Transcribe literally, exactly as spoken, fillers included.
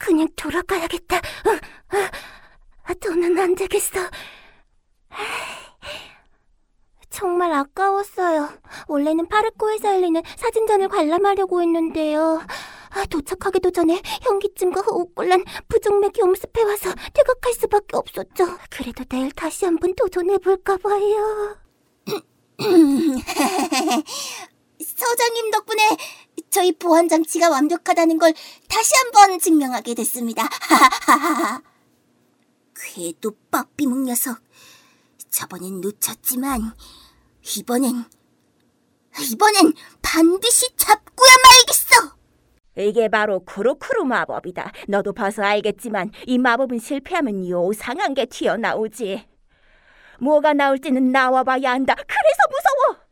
그냥 돌아가야겠다. 어, 어, 더는 안 되겠어. 정말 아까웠어요. 원래는 파르코에서 열리는 사진전을 관람하려고 했는데요. 아, 도착하기도 전에 현기증과 호흡곤란, 부정맥이 엄습해 와서 퇴각할 수밖에 없었죠. 그래도 내일 다시 한번 도전해볼까 봐요. 서장님 덕분에 저희 보안 장치가 완벽하다는 걸 다시 한번 증명하게 됐습니다. 궤도 빡비묵 녀석. 저번엔 놓쳤지만 이번엔 이번엔 반드시 잡고야 말겠어. 이게 바로 쿠루쿠루 마법이다. 너도 봐서 알겠지만 이 마법은 실패하면 요상한 게 튀어나오지. 뭐가 나올지는 나와봐야 한다. 그래서